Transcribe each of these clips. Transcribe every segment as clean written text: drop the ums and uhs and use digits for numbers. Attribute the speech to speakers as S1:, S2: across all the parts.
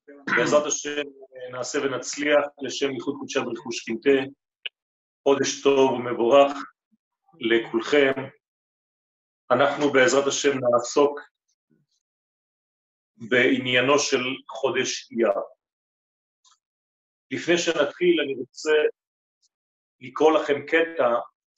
S1: בעזרת השם נעשה ונצליח לשם ייחוד קודשא בריך ושכינתה. חודש טוב ומבורך לכולכם. אנחנו בעזרת השם נעסוק בעניינו של חודש אייר. לפני שנתחיל אני רוצה לקרוא לכם קטע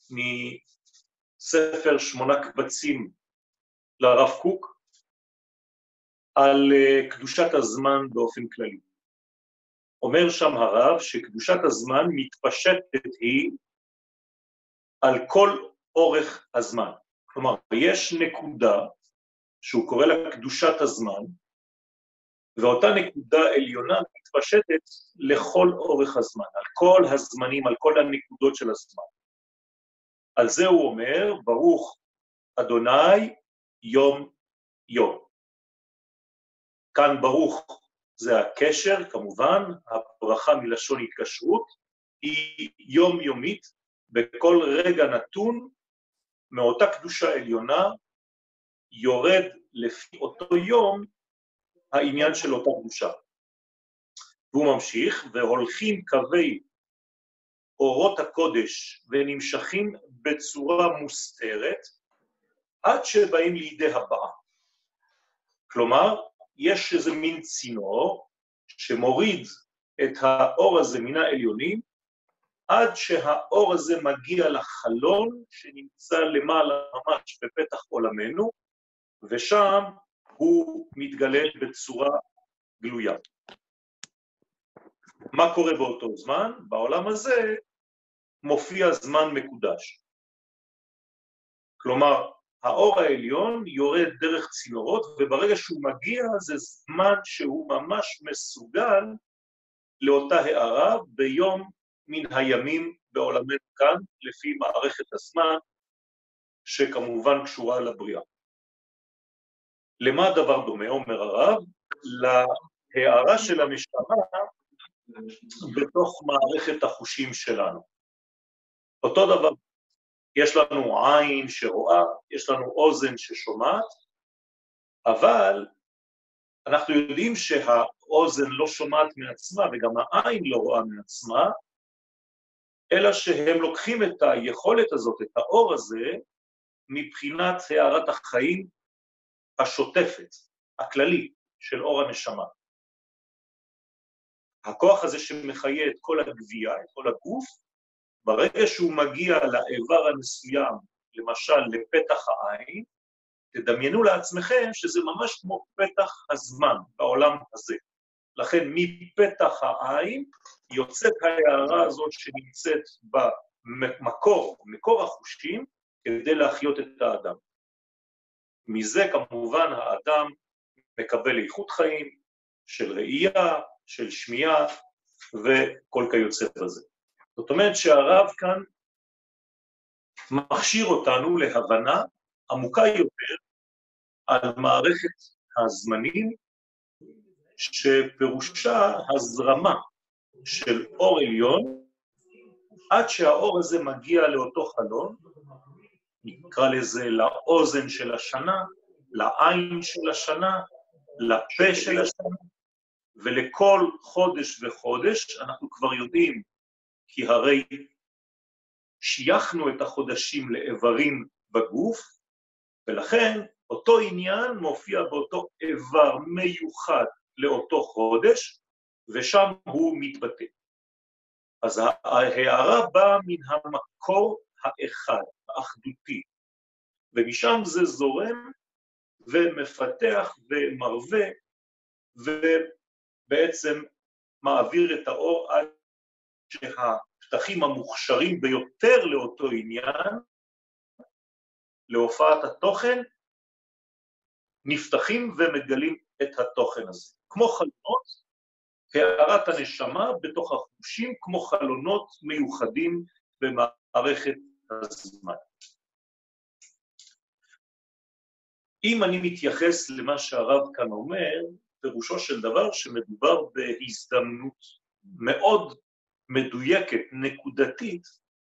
S1: מספר 8 קבצים לרב קוק על קדושת הזמן באופן כללי. אומר שם הרב שקדושת הזמן מתפשטת היא על כל אורך הזמן. כלומר, יש נקודה שהוא קורא לה קדושת הזמן, ואותה נקודה עליונה מתפשטת לכל אורך הזמן, על כל הזמנים, על כל הנקודות של הזמן. על זה הוא אומר, ברוך אדוני יום יום. כאן ברוך זה הקשר, כמובן, הברכה מלשון התקשרות, היא יומיומית, בכל רגע נתון, מאותה קדושה עליונה, יורד לפי אותו יום העניין של אותה קדושה. והוא ממשיך, והולכים קווי אורות הקודש ונמשכים בצורה מוסתרת, עד שבאים לידי הבאה. כלומר, יש איזה מין צינור שמוריד את האור הזה מן העליונים, עד שהאור הזה מגיע לחלון שנמצא למעלה ממש בפתח עולמנו, ושם הוא מתגלה בצורה גלויה. מה קורה באותו זמן? בעולם הזה מופיע זמן מקודש. כלומר, האור העליון יורד דרך צינורות, וברגע שהוא מגיע זה זמן שהוא ממש מסוגל לאותה הערה ביום מן הימים בעולמנו כאן, לפי מערכת הזמן שכמובן קשורה לבריאה. למה הדבר דומה, אומר הרב? להערה של הנשמה בתוך מערכת החושים שלנו. אותו דבר, יש לנו עין שרואה, יש לנו אוזן ששומעת, אבל אנחנו יודעים שהאוזן לא שומעת מעצמה וגם העין לא רואה מעצמה, אלא שהם לוקחים את היכולת הזאת, את האור הזה, מבחינת הערת החיים השוטפת, הכללי, של אור הנשמה. הכוח הזה שמחיה את כל הגבייה, את כל הגוף, ברגע שהוא מגיע לאיבר המסוים, למשל לפתח העין, תדמיינו לעצמכם שזה ממש כמו פתח הזמן בעולם הזה. לכן מפתח העין יוצאת ההערה הזאת שנמצאת במקור, מקור החושים, כדי להחיות את האדם. מזה כמובן האדם מקבל איכות חיים של ראייה, של שמיעה וכל כיוצא בזה. זאת אומרת שהרב כאן מכשיר אותנו להבנה עמוקה יותר על מערכת הזמנים, שפירושה הזרמה של אור עליון, עד שהאור הזה מגיע לאותו חלון, נקרא לזה לאוזן של השנה, לעין של השנה, לפה של השנה, ולכל חודש וחודש, אנחנו כבר יודעים, כי הרי שייכנו את החודשים לאיברים בגוף, ולכן אותו עניין מופיע באותו איבר מיוחד לאותו חודש, ושם הוא מתבטא. אז ההערה באה מן המקור האחד, האחדותי, ומשם זה זורם ומפתח ומרווה, ובעצם מעביר את האור עד שהפתחים המוכשרים ביותר לאותו עניין, להופעת התוכן, נפתחים ומגלים את התוכן הזה. כמו חלונות, הערת הנשמה בתוך החושים, כמו חלונות מיוחדים במערכת הזמן. אם אני מתייחס למה שהרב כאן אומר, פירושו של דבר שמדובר בהזדמנות מאוד מדויקת, נקודתית,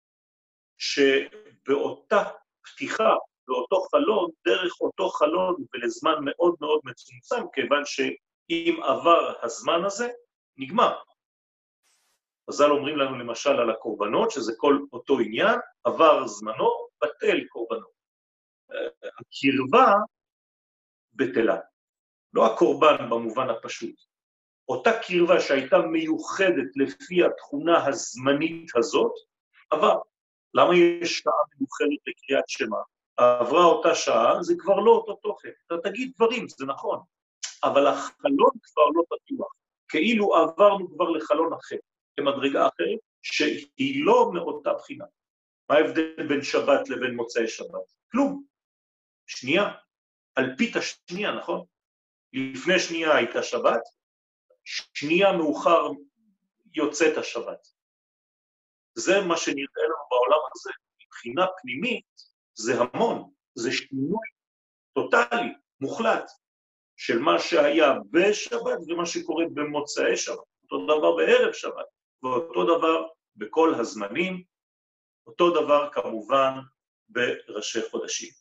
S1: שבאותה פתיחה, באותו חלון, דרך אותו חלון ולזמן מאוד מאוד מצומצם, כיוון אם עבר הזמן הזה, נגמר. חז"ל אומרים לנו למשל על הקורבנות, שזה כל אותו עניין, עבר זמנו, בטל קורבנו. הקרבה בטלה. לא הקורבן במובן הפשוט. אותה קרבה שהייתה מיוחדת לפי התכונה הזמנית הזאת, עבר. למה יש שעה מיוחדת לקריאת שמע? עברה אותה שעה, זה כבר לא אותו תוכן. אתה תגיד דברים, זה נכון, אבל החלון כבר לא פתוח. כאילו עברנו כבר לחלון אחר, למדרגה אחרת, שהיא לא מאותה בחינה. מה ההבדל בין שבת לבין מוצאי שבת? כלום. שנייה. אלפית השנייה, נכון? לפני שנייה הייתה שבת, שנייה מאוחר יוצאת השבת. זה מה שנראה לנו בעולם הזה. מבחינה פנימית זה המון, זה שינוי טוטלי, מוחלט, של מה שהיה בשבת ומה שקורה במוצאי שבת. אותו דבר בערב שבת, ואותו דבר בכל הזמנים, אותו דבר כמובן בראשי חודשים.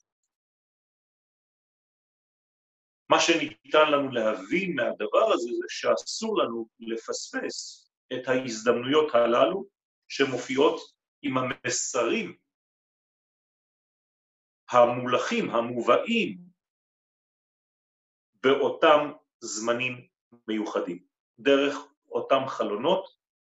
S1: מה שניתן לנו להבין מהדבר הזה זה שאסור לנו לפספס את ההזדמנויות הללו שמופיעות עם המסרים המולכים, המובאים באותם זמנים מיוחדים. דרך אותם חלונות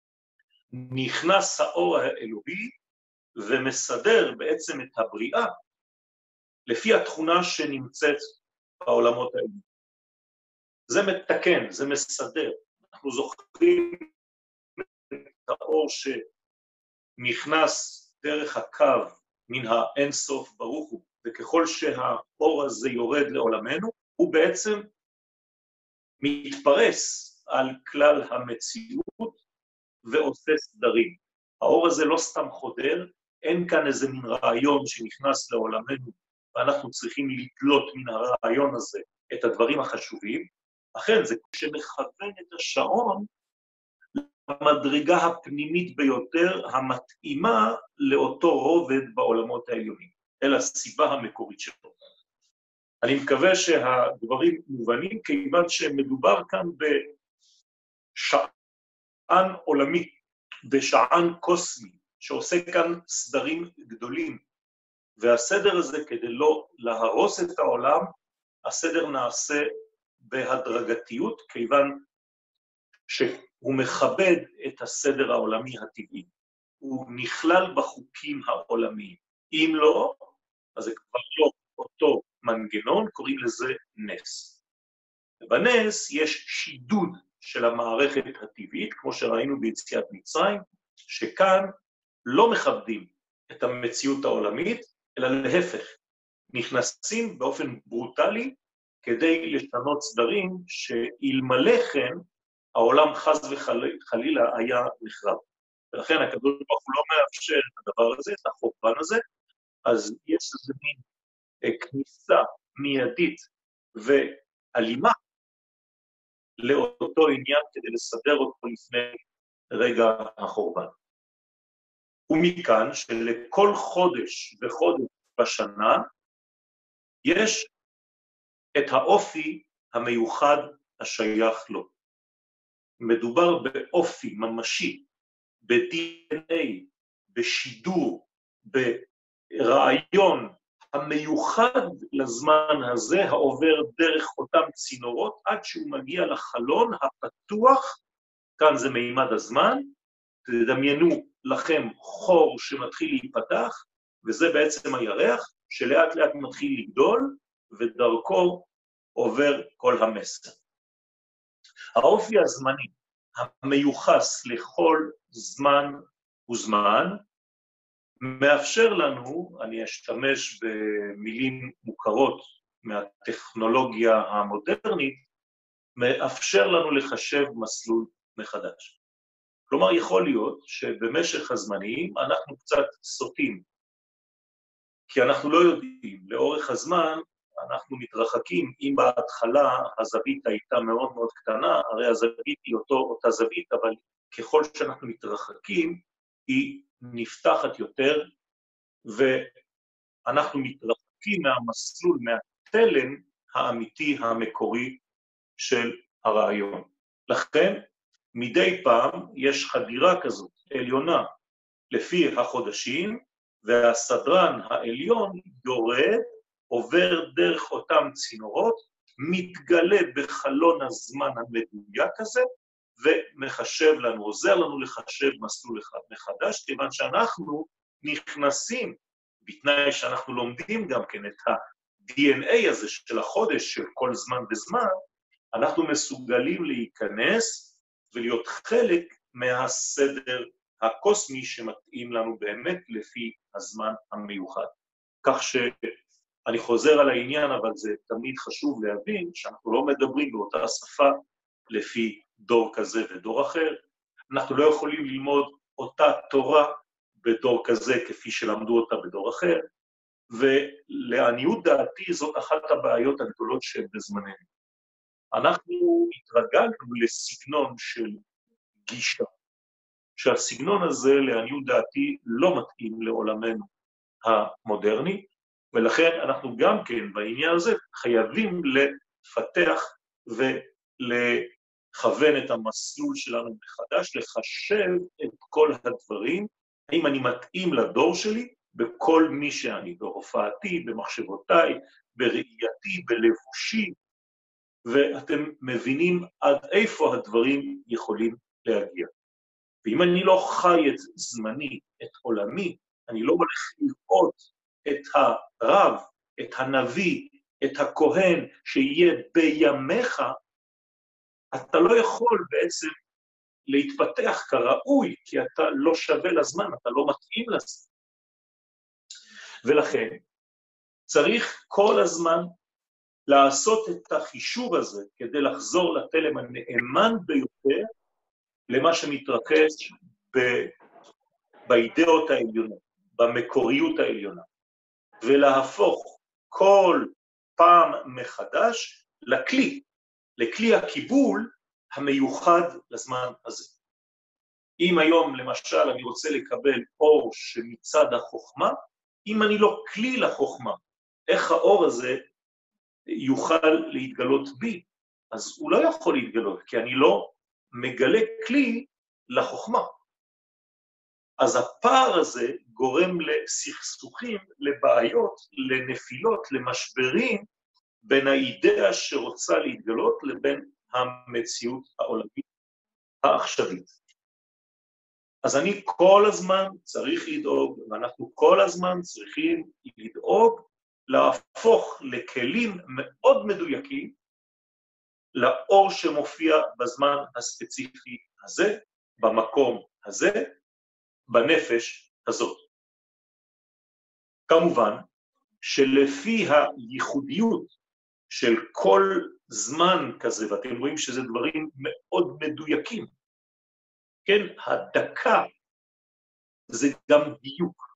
S1: נכנס האור האלוהי ומסדר בעצם את הבריאה לפי התכונה שנמצאת בעולמות האלה. זה מתקן, זה מסדר. אנחנו זוכרים את האור שנכנס דרך הקו מן האינסוף ברוך הוא, וככל שהאור הזה יורד לעולמנו, הוא בעצם מתפרס על כלל המציאות ועושה סדרים. האור הזה לא סתם חודר, אין כאן איזה מין רעיון שנכנס לעולמנו, ואנחנו צריכים לתלות מן הרעיון הזה את הדברים החשובים. אכן, זה שמכוון את השעון למדרגה הפנימית ביותר, המתאימה לאותו רובד בעולמות העליונים, אל הסיבה המקורית שלו. אני מקווה שהדברים מובנים, כיוון שמדובר כאן בשען עולמי, בשען קוסמי, שעושה כאן סדרים גדולים, והסדר הזה, כדי לא להרוס את העולם, הסדר נעשה בהדרגתיות, כיוון שהוא מכבד את הסדר העולמי הטבעי. הוא נכלל בחוקים העולמיים. אם לא, אז זה כבר לא אותו מנגנון, קוראים לזה נס. ובנס יש שידוד של המערכת הטבעית, כמו שראינו ביציאת מצרים, שכאן לא מכבדים את המציאות העולמית, אלא להפך, נכנסים באופן ברוטלי כדי לשנות סדרים שאלמלא כן העולם חס וחלילה היה נחרב. ולכן הקדוש ברוך הוא לא מאפשר את הדבר הזה, את החורבן הזה, אז יש איזה מין כניסה מיידית ואלימה לאותו עניין כדי לסדר אותו לפני רגע החורבן. ומכאן שלכל חודש וחודש בשנה יש את האופי המיוחד השייך לו. מדובר באופי ממשי, ב-DNA, בשידור, ברעיון המיוחד לזמן הזה, העובר דרך אותם צינורות, עד שהוא מגיע לחלון הפתוח, כאן זה מימד הזמן, תדמיינו לכם חור שמתחיל להיפתח, וזה בעצם הירח, שלאט לאט מתחיל לגדול, ודרכו עובר כל המסר. האופי הזמני, המיוחס לכל זמן וזמן, מאפשר לנו, אני אשתמש במילים מוכרות מהטכנולוגיה המודרנית, מאפשר לנו לחשב מסלול מחדש. כלומר, יכול להיות שבמשך הזמנים אנחנו קצת סוטים, כי אנחנו לא יודעים, לאורך הזמן אנחנו מתרחקים, אם בהתחלה הזווית הייתה מאוד מאוד קטנה, הרי הזווית היא אותה זווית, אבל ככל שאנחנו מתרחקים, היא נפתחת יותר, ואנחנו מתרחקים מהמסלול, מהתלם האמיתי המקורי של הרעיון. לכן, מדי פעם יש חדירה כזאת עליונה לפי החודשים, והסדרן העליון יורד, עובר דרך אותם צינורות, מתגלה בחלון הזמן המדויק הזה, ומחשב לנו, עוזר לנו לחשב מסלול אחד מחדש, כיוון שאנחנו נכנסים, בתנאי שאנחנו לומדים גם כן את ה-DNA הזה של החודש, של כל זמן וזמן, אנחנו מסוגלים להיכנס ולהיות חלק מהסדר הקוסמי שמתאים לנו באמת לפי הזמן המיוחד. כך שאני חוזר על העניין, אבל זה תמיד חשוב להבין שאנחנו לא מדברים באותה שפה לפי דור כזה ודור אחר. אנחנו לא יכולים ללמוד אותה תורה בדור כזה כפי שלמדו אותה בדור אחר, ולעניות דעתי זאת אחת הבעיות הגדולות שבזמננו. אנחנו התרגלנו לסגנון של גישה, שהסגנון הזה לעניות דעתי לא מתאים לעולמנו המודרני, ולכן אנחנו גם כן בעניין הזה חייבים לפתח ולכוון את המסלול שלנו מחדש, לחשב את כל הדברים, האם אני מתאים לדור שלי בכל מי שאני, בהופעתי, במחשבותיי, בראייתי, בלבושי, ואתם מבינים עד איפה הדברים יכולים להגיע. ואם אני לא חי את זמני, את עולמי, אני לא הולך לראות את הרב, את הנביא, את הכהן שיהיה בימיך, אתה לא יכול בעצם להתפתח כראוי, כי אתה לא שווה לזמן, אתה לא מתאים לזה. ולכן צריך כל הזמן לעשות את החישוב הזה כדי לחזור לתלם הנאמן ביותר למה שמתרכז באידאות העליונות, במקוריות העליונה, ולהפוך כל פעם מחדש לכלי הקיבול המיוחד לזמן הזה. אם היום למשל אני רוצה לקבל אור שמצד החוכמה, אם אני לא כלי לחוכמה, איך האור הזה יוכל להתגלות בי? אז הוא לא יכול להתגלות, כי אני לא מגלה כלי לחוכמה. אז הפער הזה גורם לסכסוכים, לבעיות, לנפילות, למשברים, בין האידאה שרוצה להתגלות לבין המציאות העולמית העכשווית. אז אני כל הזמן צריך לדאוג, ואנחנו כל הזמן צריכים לדאוג להפוך לכלים מאוד מדויקים לאור שמופיע בזמן הספציפי הזה, במקום הזה, בנפש הזאת. כמובן שלפי הייחודיות של כל זמן כזה, ואתם רואים שזה דברים מאוד מדויקים, כן, הדקה זה גם דיוק,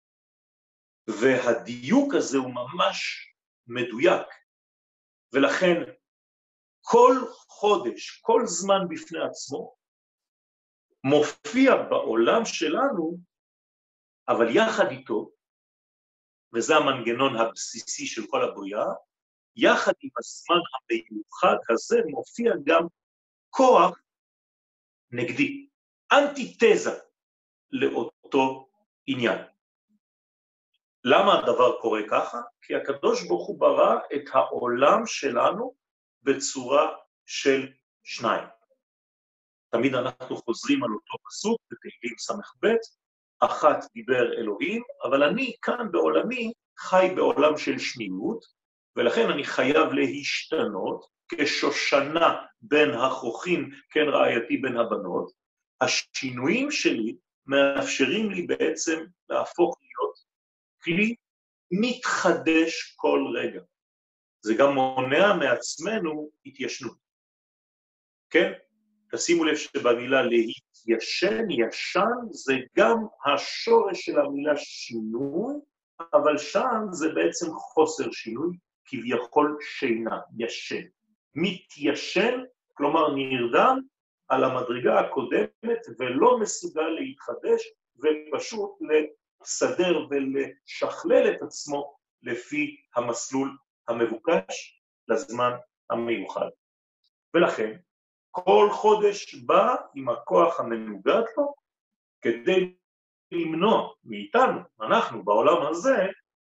S1: והדיוק הזה הוא ממש מדויק, ולכן כל חודש, כל זמן בפני עצמו, מופיע בעולם שלנו, אבל יחד איתו, וזה המנגנון הבסיסי של כל הבריאה, יחד עם הזמן המיוחד הזה מופיע גם כוח נגדי, אנטיתזה לאותו עניין. למה הדבר קורה ככה? כי הקדוש ברוך הוא ברא את העולם שלנו בצורה של שניים. תמיד אנחנו חוזרים על אותו פסוק בתהילים ס"ב, אחת דיבר אלוהים, אבל אני כאן בעולמי חי בעולם של שניות, ולכן אני חייב להשתנות כשושנה בין החוכים, כן רעייתי בין הבנות. השינויים שלי מאפשרים לי בעצם להפוך להיות כלי מתחדש כל רגע. זה גם מונע מעצמנו התיישנות. כן? תשימו לב שבמילה להתיישן, ישן, זה גם השורש של המילה שינוי, אבל שם זה בעצם חוסר שינוי, כביכול שינה, ישן. מתיישן, כלומר נרדם על המדרגה הקודמת ולא מסוגל להתחדש, ופשוט לסדר ולשכלל את עצמו לפי המסלול המבוקש לזמן המיוחד. ולכן כל חודש בא עם הכוח המנוגד לו כדי למנוע מאיתנו, אנחנו בעולם הזה,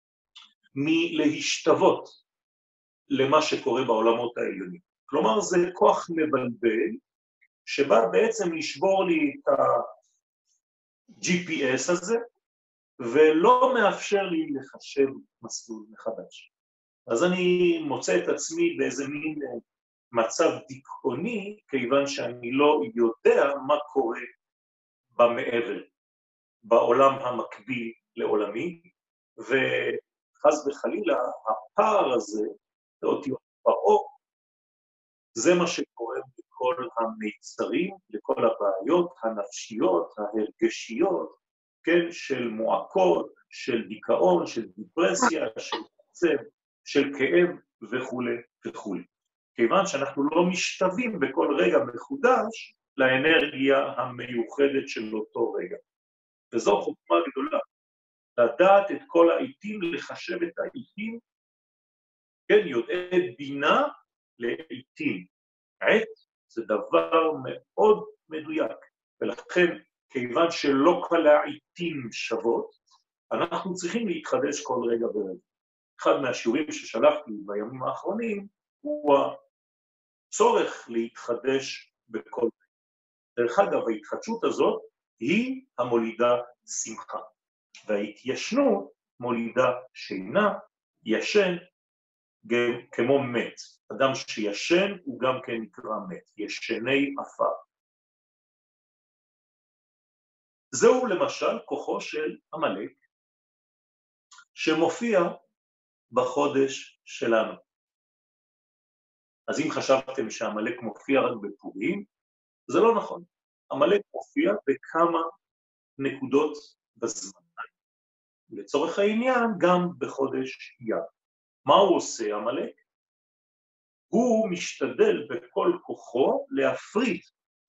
S1: מלהשתוות למה שקורה בעולמות העליונים. כלומר, זה כוח מבלבל, שבא בעצם לשבור לי את ה-GPS הזה, ולא מאפשר לי לחשב מסלול מחדש. אז אני מוצא את עצמי באיזה מין מצב דיכאוני, כיוון שאני לא יודע מה קורה במעבר, בעולם המקביל לעולמי, וחס וחלילה, הפער הזה, לאותיות באור, זה מה שקורה בכל המיצרים, לכל הבעיות הנפשיות, ההרגשיות, כן, של מועקות, של דיכאון, של דיפרסיה, של עצב, של כאב וכו' וכו'. כיוון שאנחנו לא משתווים בכל רגע מחודש לאנרגיה המיוחדת של אותו רגע. וזו חוכמה גדולה, לדעת את כל העיתים, לחשב את העיתים, כן, יודעי בינה לעיתים. עת זה דבר מאוד מדויק, ולכן כיוון שלא כל העיתים שוות, אנחנו צריכים להתחדש כל רגע ורגע. אחד מהשיעורים ששלחתי בימים האחרונים, הוא הצורך להתחדש בכל רגע. דרך אגב, ההתחדשות הזאת היא המולידה שמחה, וההתיישנות מולידה שינה, ישן כמו מת. אדם שישן הוא גם כן נקרא מת, ישני עפר. זהו למשל כוחו של עמלק, שמופיע בחודש שלנו. אז אם חשבתם שעמלק מופיע רק בפורים, זה לא נכון. עמלק מופיע בכמה נקודות בזמן. לצורך העניין גם בחודש אייר. מה הוא עושה עמלק? הוא משתדל בכל כוחו להפריד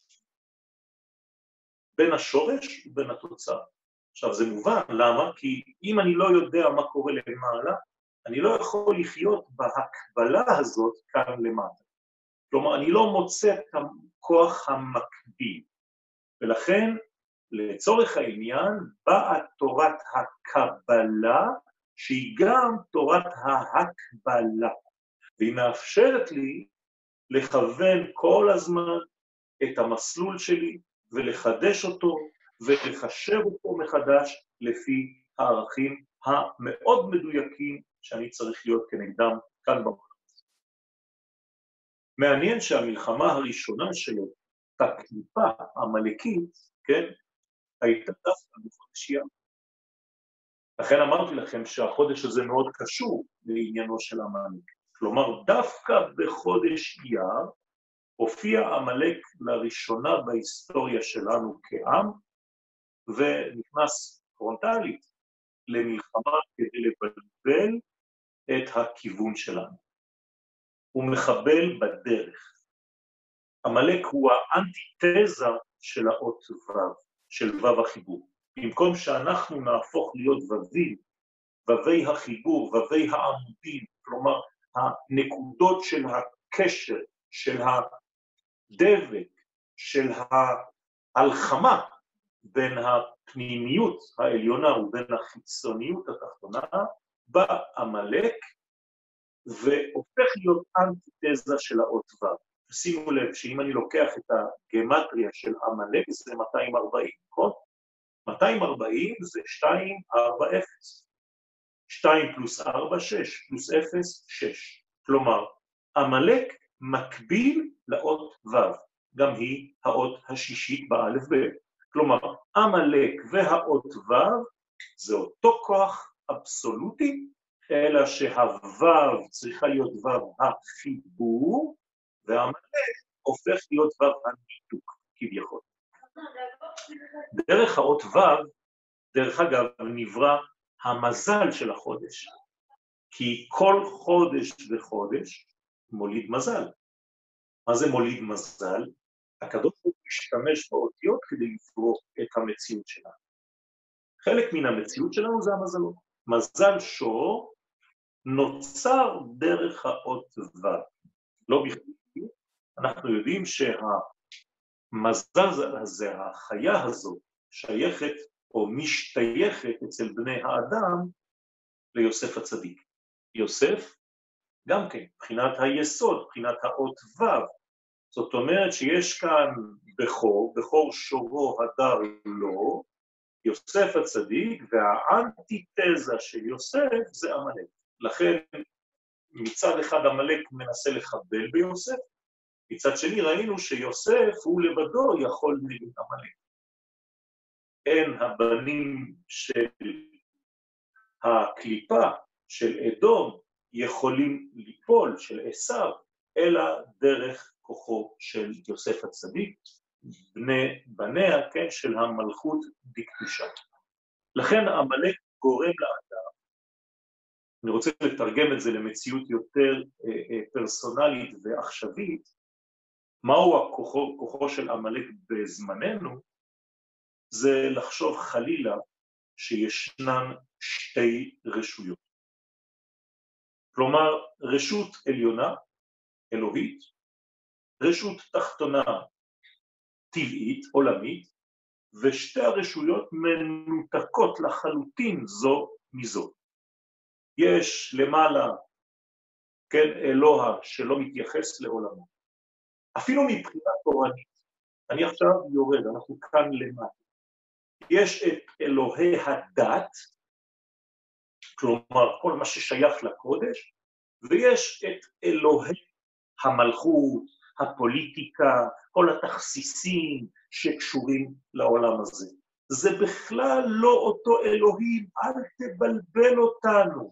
S1: בין השורש ובין התוצאה. עכשיו זה מובן, למה? כי אם אני לא יודע מה קורה למעלה, אני לא יכול לחיות בהקבלה הזאת כאן למטה. כלומר, אני לא מוצא את הכוח המקביל. ולכן, לצורך העניין, באה תורת הקבלה, שהיא גם תורת ההקבלה. והיא מאפשרת לי לכוון כל הזמן את המסלול שלי, ולחדש אותו, ולחשב אותו מחדש, לפי הערכים המאוד מדויקים, שאני צריך להיות כנגדם כאן במקום. מעניין שהמלחמה הראשונה שלו, הקליפה העמלקית, כן, הייתה דווקא בחודש אייר. לכן אמרתי לכם שהחודש הזה מאוד קשור לעניינו של עמלק. כלומר, דווקא בחודש אייר, הופיע עמלק לראשונה בהיסטוריה שלנו כעם, ונכנס פרונטלית למלחמה כדי לבלבל את הכיוון שלנו. הוא מחבל בדרך. עמלק הוא האנטיתזה של האות וו, של וו החיבור. במקום שאנחנו נהפוך להיות וווים, וווי החיבור, וווי העמודים, כלומר, הנקודות של הקשר, של הדבק, של ההלחמה בין הפנימיות העליונה ובין החיצוניות התחתונה, בא עמלק והופך להיות אנטיתזה של האות וו. שימו לב שאם אני לוקח את הגמטריה של עמלק זה 240, נכון? 240 זה 2, 4, 0. 2 פלוס 4, 6, פלוס 0, 6. כלומר, עמלק מקביל לאות וו, גם היא האות השישית באלף ב'. כלומר, עמלק והאות וו זה אותו כוח אבסולוטי, אלא שהוו צריכה להיות וו החיבור, והעמלק הופך להיות וו הניתוק, כביכול. דרך האות וו, דרך אגב, נברא המזל של החודש, כי כל חודש וחודש מוליד מזל. מה זה מוליד מזל? הקדוש ברוך הוא משתמש באותיות כדי לברוא את המציאות שלנו. חלק מן המציאות שלנו זה המזלות. מזל שור נוצר דרך האות וו. לא בכדי, אנחנו יודעים שהמזל הזה, החיה הזאת, שייכת או משתייכת אצל בני האדם ליוסף הצדיק. יוסף גם כן, מבחינת היסוד, מבחינת האות ו', זאת אומרת שיש כאן בכור שורו הדר לו, יוסף הצדיק, והאנטיתזה של יוסף זה עמלק. לכן מצד אחד עמלק מנסה לחבל ביוסף, מצד שני ראינו שיוסף הוא לבדו יכול נגד עמלק. אין הבנים של הקליפה של אדום יכולים ליפול, של עשיו, אלא דרך כוחו של יוסף הצדיק, בניה, כן, של המלכות בקדושה. לכן עמלק גורם לאדם, אני רוצה לתרגם את זה למציאות יותר פרסונלית ועכשווית, מהו כוחו של עמלק בזמננו, זה לחשוב חלילה שישנן שתי רשויות. כלומר, רשות עליונה, אלוהית, רשות תחתונה, טבעית, עולמית, ושתי הרשויות מנותקות לחלוטין זו מזו. יש למעלה, כן, אלוה שלא מתייחס לעולמו. אפילו מבחינה תורנית, אני עכשיו יורד, אנחנו כאן למטה. יש את אלוהי הדת, כלומר כל מה ששייך לקודש, ויש את אלוהי המלכות, הפוליטיקה, כל התכסיסים שקשורים לעולם הזה. זה בכלל לא אותו אלוהים, אל תבלבל אותנו.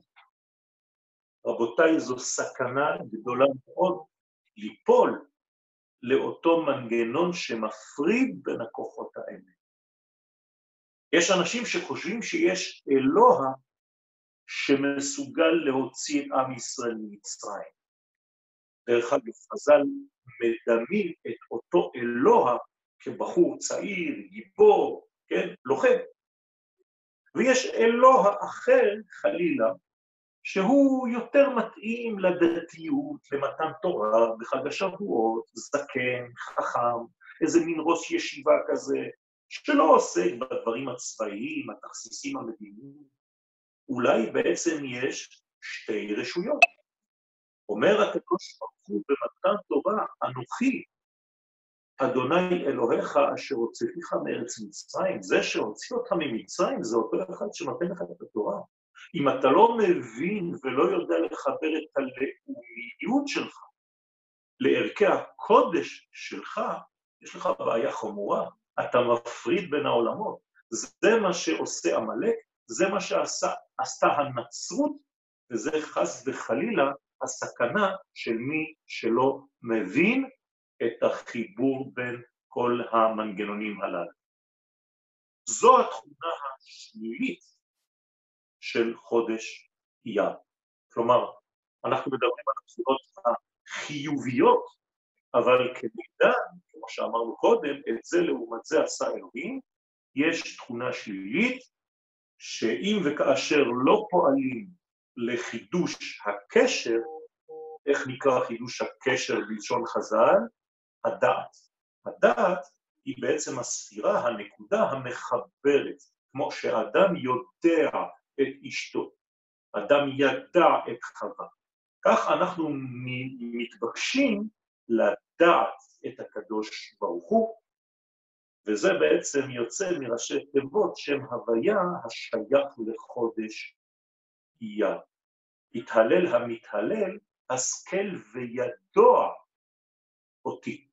S1: רבותיי, זו סכנה גדולה מאוד ליפול לאותו מנגנון שמפריד בין הכוחות האלה. יש אנשים שחושבים שיש אלוה שמסוגל להוציא את עם ישראל ממצרים. דרך אגב, חז"ל מדמים את אותו אלוה כבחור צעיר, גיבור, כן, לוחם. ויש אלוה אחר, חלילה, שהוא יותר מתאים לדתיות, למתן תורה, בחג השבועות, זקן, חכם, איזה מין ראש ישיבה כזה, שלא עוסק בדברים הצבאיים, התכסיסים המדיניים. אולי בעצם יש שתי רשויות. אומר הקדוש ברוך הוא במתן תורה, אנוכי, אדוני אלוהיך אשר הוצאתיך מארץ מצרים, זה שהוציא אותך ממצרים זה אותו אחד שנותן לך את התורה. אם אתה לא מבין ולא יודע לחבר את הלאומיות שלך לערכי הקודש שלך, יש לך בעיה חמורה, אתה מפריד בין העולמות. זה מה שעושה עמלק, זה מה שעשתה הנצרות, וזה חס וחלילה הסכנה של מי שלא מבין את החיבור בין כל המנגנונים הללו. זו התכונה השלילית של חודש אייר. כלומר, אנחנו מדברים על התכונות החיוביות, אבל כמידע, כמו שאמרנו קודם, את זה לעומת זה עשה אלוהים, יש תכונה שלילית, שאם וכאשר לא פועלים לחידוש הקשר, איך נקרא חידוש הקשר בלשון חז"ל? הדעת. הדעת היא בעצם הספירה, הנקודה המחברת, כמו שאדם יודע את אשתו, אדם ידע את חווה. כך אנחנו מתבקשים לדעת את הקדוש ברוך הוא, וזה בעצם יוצא מראשי תיבות שם הוויה השייך לחודש אייר. התהלל המתהלל, השכל וידוע אותי.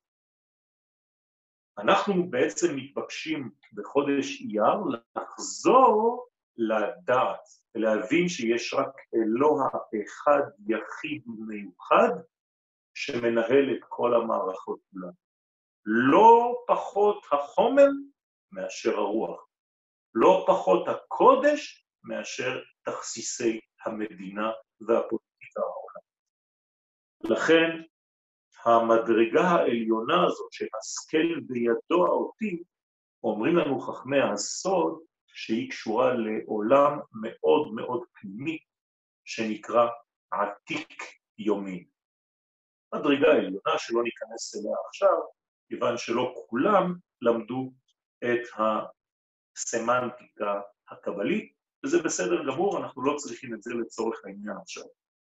S1: אנחנו בעצם מתבקשים בחודש אייר לחזור לדעת, ולהבין שיש רק אלוה אחד יחיד ומיוחד, שמנהל את כל המערכות כולן. לא פחות החומר מאשר הרוח, לא פחות הקודש מאשר תכסיסי המדינה והפוליטיקה העולמית. לכן המדרגה העליונה הזאת של השכל וידוע אותי, אומרים לנו חכמי הסוד שהיא קשורה לעולם מאוד מאוד פנימי שנקרא עתיק יומין. מדרגה עליונה שלא ניכנס אליה עכשיו, כיוון שלא כולם למדו את הסמנטיקה הקבלית, וזה בסדר גמור, אנחנו לא צריכים את זה לצורך העניין עכשיו.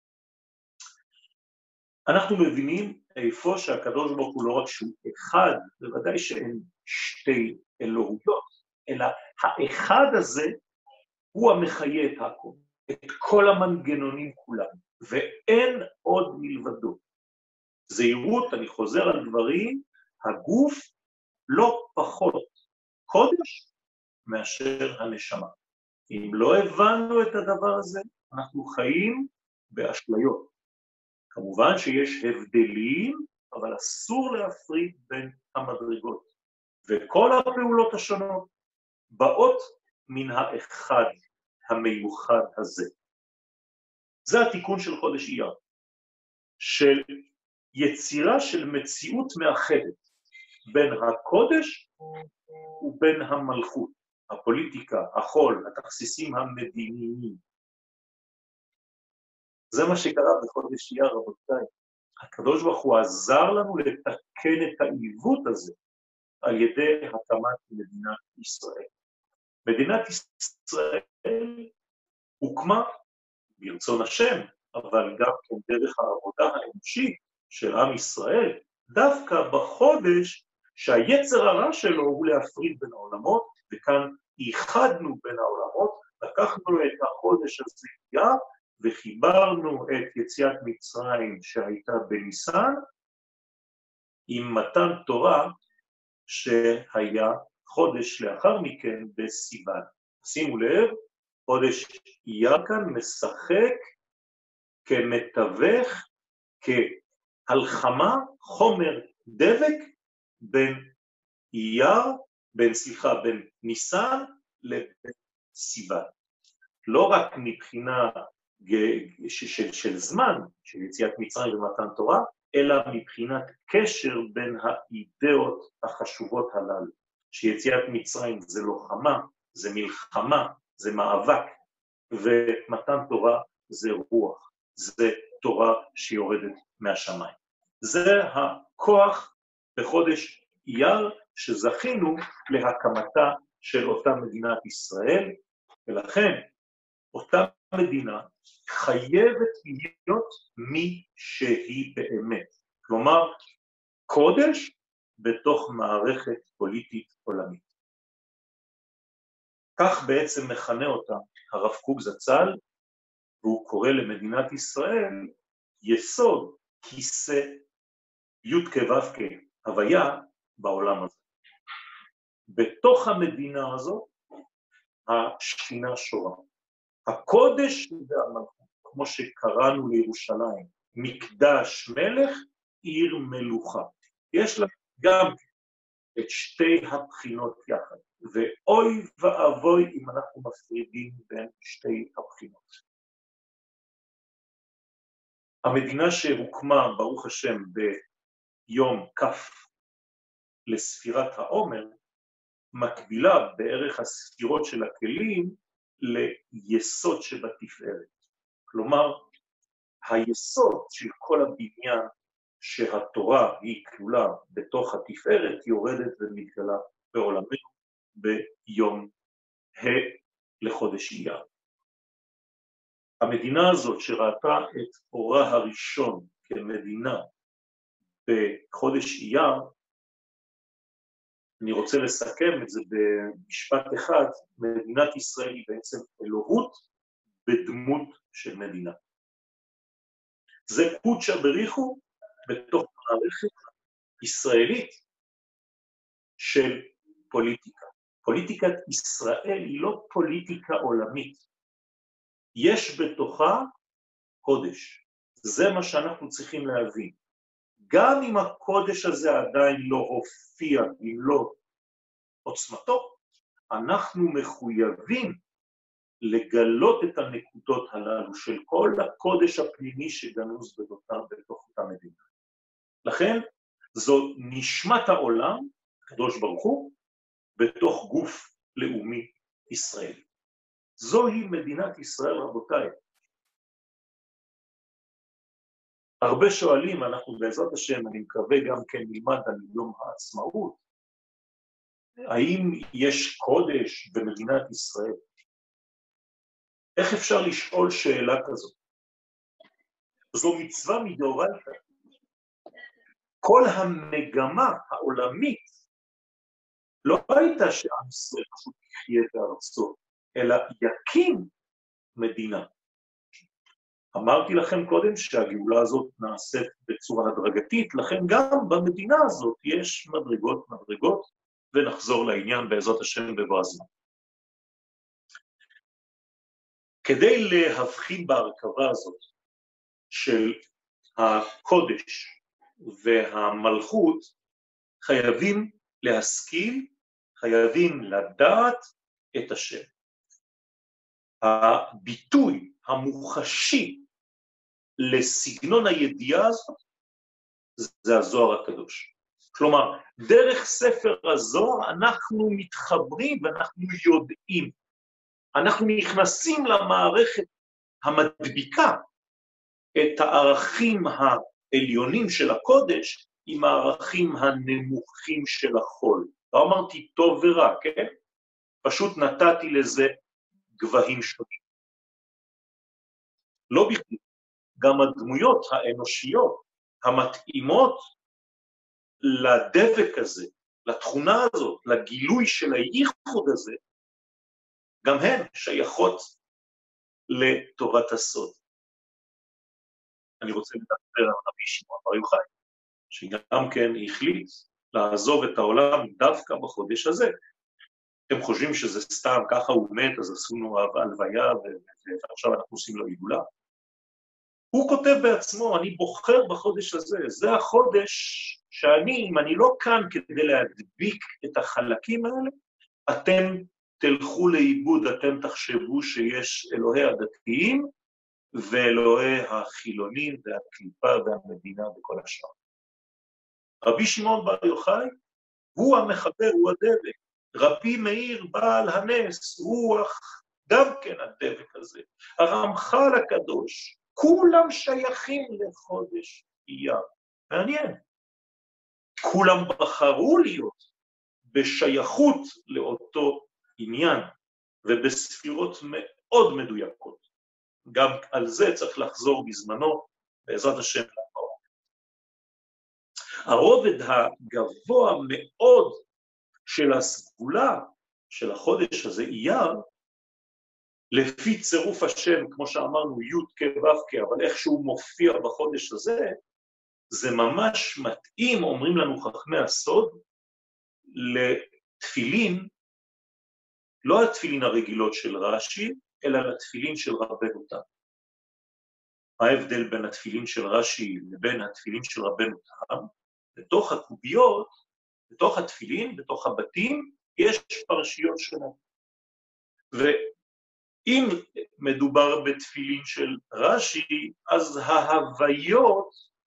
S1: אנחנו מבינים איפה שהקדוש ברוך הוא לא רק שהוא אחד, בוודאי שאין שתי אלוהויות, אלא האחד הזה הוא המחיה את הכל, את כל המנגנונים כולם, ואין עוד מלבדו. זהירות, אני חוזר על דברים, הגוף לא פחות קודש מאשר הנשמה. אם לא הבנו את הדבר הזה, אנחנו חיים באשליות. כמובן שיש הבדלים, אבל אסור להפריד בין המדרגות. וכל הפעולות השונות באות מן האחד המיוחד הזה. זה התיקון של חודש אייר, של יצירה של מציאות מאחדת בין הקודש ובין המלכות, הפוליטיקה, החול, התכסיסים המדיניים. זה מה שקרה בחודש אייר, רבותיי. הקדוש ברוך הוא עזר לנו לתקן את העיוות הזה על ידי הקמת מדינת ישראל. מדינת ישראל הוקמה ברצון השם, אבל גם דרך העבודה האנושית של עם ישראל, דווקא בחודש שהיצר הרע שלו הוא להפריד בין העולמות, וכאן איחדנו בין העולמות, לקחנו את החודש הזה אייר, וחיברנו את יציאת מצרים שהייתה בניסן, עם מתן תורה שהיה חודש לאחר מכן בסיוון. שימו לב, חודש אייר כאן משחק כמתווך, כהלחמה, חומר דבק בין בין ניסן לבין סיוון. לא רק מבחינה של זמן, של יציאת מצרים ומתן תורה, אלא מבחינת קשר בין האידאות החשובות הללו. שיציאת מצרים זה לוחמה, זה מלחמה, זה מאבק, ומתן תורה זה רוח, זה תורה שיורדת מהשמיים. זה הכוח בחודש אייר שזכינו להקמתה של אותה מדינת ישראל, ולכן אותה מדינה חייבת להיות מי שהיא באמת. כלומר, קודש בתוך מערכת פוליטית עולמית. כך בעצם מכנה אותה הרב קוק זצ"ל, והוא קורא למדינת ישראל יסוד, כיסא, י' כו' כהוויה בעולם הזה. בתוך המדינה הזו, השכינה שורה. הקודש והמלכות, כמו שקראנו לירושלים, מקדש מלך, עיר מלוכה. יש לה גם את שתי הבחינות יחד, ואוי ואבוי אם אנחנו מפרידים בין שתי הבחינות. המדינה שהוקמה, ברוך השם, ביום כ' לספירת העומר, מקבילה בערך הספירות של הכלים ליסוד שבתפארת. כלומר, היסוד של כל הבניין שהתורה היא כלולה בתוך התפארת, יורדת ומתגלה בעולמנו ביום ה' לחודש אייר. המדינה הזאת שראתה את אורה הראשון כמדינה בחודש אייר, אני רוצה לסכם את זה במשפט אחד, מדינת ישראל היא בעצם אלוהות בדמות של מדינה. זה קודשא בריחו בתוך מערכת ישראלית של פוליטיקה. פוליטיקת ישראל היא לא פוליטיקה עולמית. יש בתוכה קודש. זה מה שאנחנו צריכים להבין. גם אם הקודש הזה עדיין לא הופיע במלוא עוצמתו, אנחנו מחויבים לגלות את הנקודות הללו של כל הקודש הפנימי שגנוז בתוך אותה מדינה. לכן זו נשמת העולם, הקדוש ברוך הוא, בתוך גוף לאומי ישראלי. זוהי מדינת ישראל, רבותיי. הרבה שואלים, אנחנו בעזרת השם, אני מקווה גם כן נלמד על יום העצמאות, האם יש קודש במדינת ישראל? איך אפשר לשאול שאלה כזאת? זו מצווה מדאורייתא. כל המגמה העולמית לא הייתה שעם ישראל פשוט יחיה בארצו, אלא יקים מדינה. אמרתי לכם קודם שהגאולה הזאת נעשית בצורה הדרגתית, לכן גם במדינה הזאת יש מדרגות, ונחזור לעניין בעזרת השם בבוא הזמן. כדי להבחין בהרכבה הזאת של הקודש והמלכות, חייבים להשכיל, חייבים לדעת את השם. הביטוי המוחשי לסגנון הידיעה הזאת זה הזוהר הקדוש. כלומר, דרך ספר הזוהר אנחנו מתחברים ואנחנו יודעים. אנחנו נכנסים למערכת המדביקה את הערכים העליונים של הקודש עם הערכים הנמוכים של החול. לא אמרתי טוב ורע, כן? פשוט נתתי לזה גבהים שונים. לא בכדי, גם הדמויות האנושיות המתאימות לדבק הזה, לתכונה הזאת, לגילוי של הייחוד הזה, גם הן שייכות לתורת הסוד. אני רוצה לדבר על רבי שמעון בר יוחאי, שגם כן החליט לעזוב את העולם דווקא בחודש הזה. אתם חושבים שזה סתם, ככה הוא מת, אז עשינו הלוויה, ועכשיו אנחנו עושים לו עיגולה. הוא כותב בעצמו, אני בוחר בחודש הזה, זה החודש שאני, אם אני לא כאן כדי להדביק את החלקים האלה, אתם תלכו לאיבוד, אתם תחשבו שיש אלוהי הדתיים, ואלוהי החילונים והקליפה והמדינה וכל השאר. רבי שמעון בר יוחאי הוא המחבר, הוא הדבק. רבי מאיר בעל הנס, הוא גם כן הדבק הזה. הרמח"ל הקדוש, כולם שייכים לחודש אייר. מעניין. כולם בחרו להיות בשייכות לאותו עניין, ובספירות מאוד מדויקות. גם על זה צריך לחזור בזמנו, בעזרת השם לבוא. הרובד הגבוה מאוד של הסגולה של החודש הזה, אייר, לפי צירוף השם, כמו שאמרנו, י' כ' ו' כ', אבל איך שהוא מופיע בחודש הזה, זה ממש מתאים, אומרים לנו חכמי הסוד, לתפילין, לא התפילין הרגילות של רש"י, אלא לתפילין של רבנו תם. מה ההבדל בין התפילין של רש"י לבין התפילין של רבנו תם? בתוך הקוביות, בתוך התפילין, בתוך הבתים, יש פרשיות שונות. ואם מדובר בתפילין של רש"י, אז ההוויות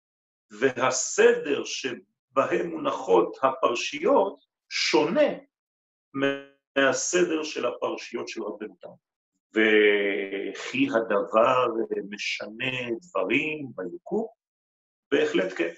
S1: והסדר שבהם מונחות הפרשיות שונה מהסדר של הפרשיות של רבנו תם. וכי הדבר משנה דברים ביקום? בהחלט כן.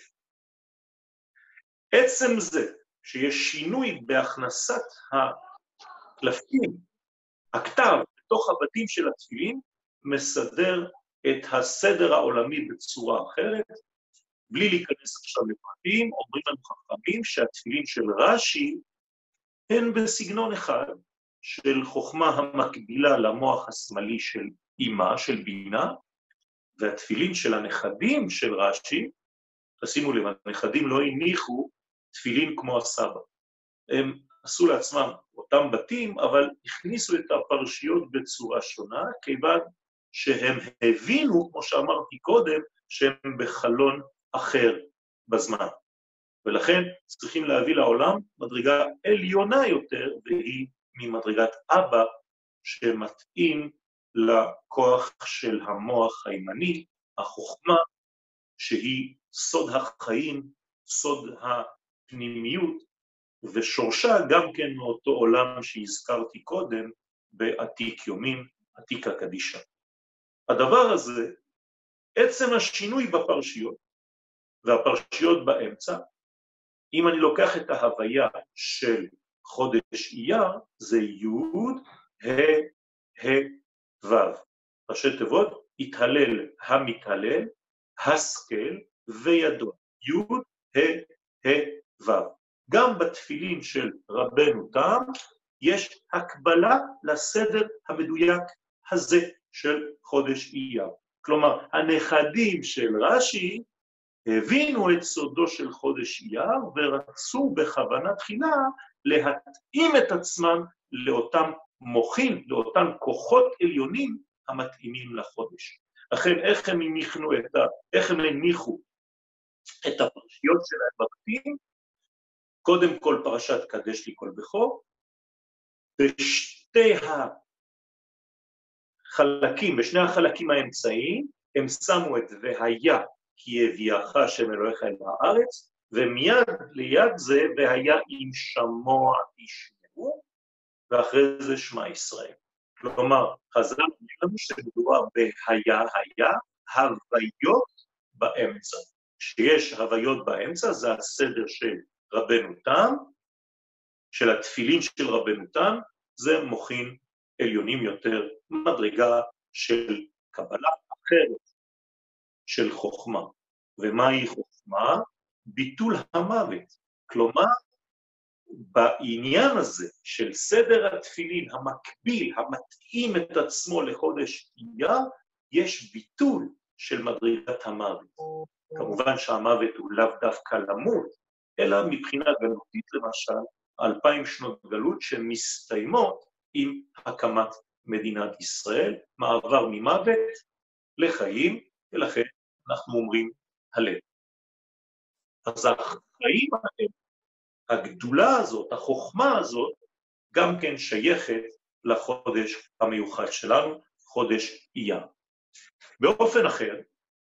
S1: עצם זה שיש שינוי בהכנסת הקלפים, הכתב, בתוך הבתים של התפילין, מסדר את הסדר העולמי בצורה אחרת, בלי להיכנס עכשיו לפרטים, אומרים לנו חכמים שהתפילין של רש"י הן בסגנון אחד, של חוכמה המקבילה למוח השמאלי של אימה, של בינה, והתפילין של הנכדים של רש"י, תשימו לב, הנכדים לא הניחו תפילין כמו הסבא. הם עשו לעצמם אותם בתים, אבל הכניסו את הפרשיות בצורה שונה, כיוון שהם הבינו, כמו שאמרתי קודם, שהם בחלון אחר בזמן. ולכן צריכים להביא לעולם מדרגה עליונה יותר, והיא ממדרגת אבא, שמתאים לכוח של המוח הימני, החוכמה, שהיא סוד החיים, סוד הפנימיות, ושורשה גם כן מאותו עולם שהזכרתי קודם, בעתיק יומין, עתיק הקדישה. הדבר הזה עצם השינוי בפרשיות, והפרשיות באמצע, אם אני לוקח את ההוויה של חודש אייר, זה י' ה' ה' ו'. ראשי תיבות, התהלל המתהלל, השכל וידו. י' ה' ה' ו'. גם בתפילין של רבנו תם, יש הקבלה לסדר המדויק הזה של חודש אייר. כלומר, הנכדים של רש"י הבינו את סודו של חודש אייר ורצו בכוונה תחילה להתאים את עצמם לאותם מוחים, לאותם כוחות עליונים המתאימים לחודש. לכן איך הם הניחו את הפרשיות שלהם בבתים? קודם כל פרשת קדש לי כל בכור, בשני החלקים האמצעיים, הם שמו את והיה כי הביאך השם אלוהיך אל הארץ, ומיד ליד זה והיה אם שמוע ישמעו, ואחרי זה שמע ישראל. כלומר, חז"ל אומרים לנו שמדובר בהיה הוויות באמצע. כשיש הוויות באמצע, זה הסדר של רבנו תם, של התפילין של רבנו תם, זה מוחין עליונים יותר, מדרגה של קבלה אחרת, של חוכמה. ומהי חוכמה? ביטול המוות. כלומר, בעניין הזה של סדר התפילין המקביל, המתאים את עצמו לחודש אייר, יש ביטול של מדרגת המוות. כמובן שהמוות הוא לאו דווקא למות, אלא מבחינה גלותית למשל, 2000 שנות גלות שמסתיימות עם הקמת מדינת ישראל, מעבר ממוות לחיים, ולכן אנחנו אומרים הלל. אז החיים האלה, הגדולה הזאת, החוכמה הזאת, גם כן שייכת לחודש המיוחד שלנו, חודש אייר. באופן אחר,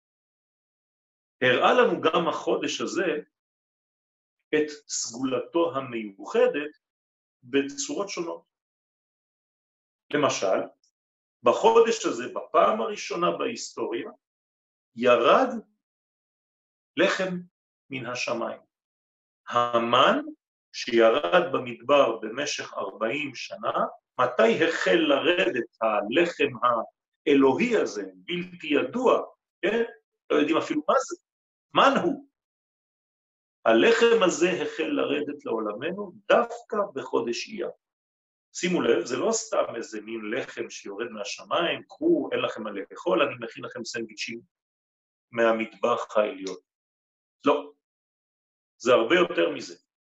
S1: הראה לנו גם החודש הזה את סגולתו המיוחדת בצורות שונות. למשל, בחודש הזה, בפעם הראשונה בהיסטוריה, ירד לחם מן השמיים. המן שירד במדבר במשך 40 שנה, מתי החל לרדת הלחם האלוהי הזה, בלתי ידוע, כן? לא יודעים אפילו מה זה, מן הוא. הלחם הזה החל לרדת לעולמנו דווקא בחודש אייר. שימו לב, זה לא סתם איזה מין לחם שיורד מהשמיים, קחו, אין לכם מה לאכול, אני מכין לכם סנדוויצ'ים מהמטבח העליון. לא, זה הרבה יותר מזה.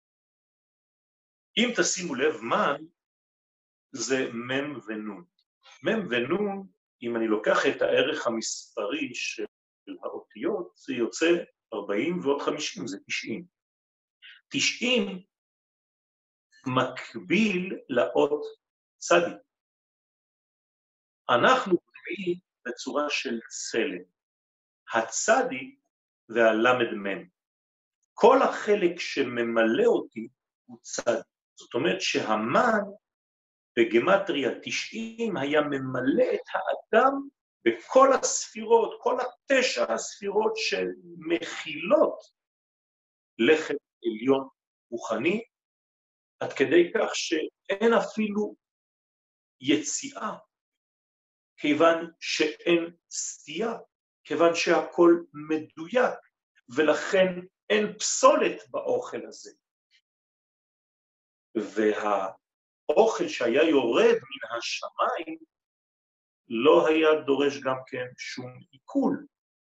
S1: אם תשימו לב, מן זה מם ונון. מם ונון, אם אני לוקח את הערך המספרי של האותיות, זה יוצא 40 ועוד 50, זה 90. 90 מקביל לאות צדי. אנחנו רואים בצורה של צלם. הצדי והלמד מן. כל החלק שממלא אותי הוא צדי. זאת אומרת שהמן בגמטריה 90 היה ממלא את האדם בכל הספירות, כל 9 הספירות שמכילות לחם עליון רוחני, עד כדי כך שאין אפילו יציאה, כיוון שאין סטייה, כיוון שהכל מדויק, ולכן אין פסולת באוכל הזה. והאוכל שהיה יורד מן השמיים, לא היה דורש גם כן שום עיכול,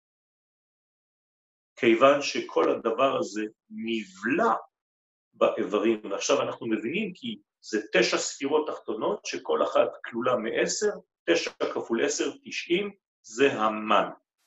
S1: כיוון שכל הדבר הזה נבלע באיברים, ועכשיו אנחנו מבינים כי זה 9 ספירות תחתונות, שכל אחת כלולה מ10, 9 כפול 10, 90, זה המן.